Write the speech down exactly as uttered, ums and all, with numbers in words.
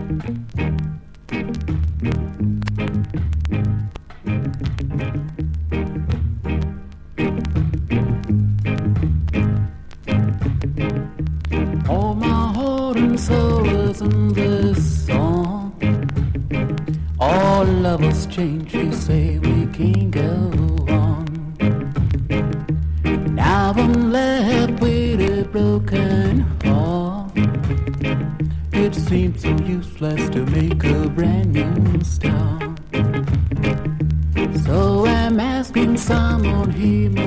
All my heart and soul is in this song. All lovers change, you say we can't go on. Now I'm left with a broken heart. It seems so useless to make a brand new start. So I'm asking someone he may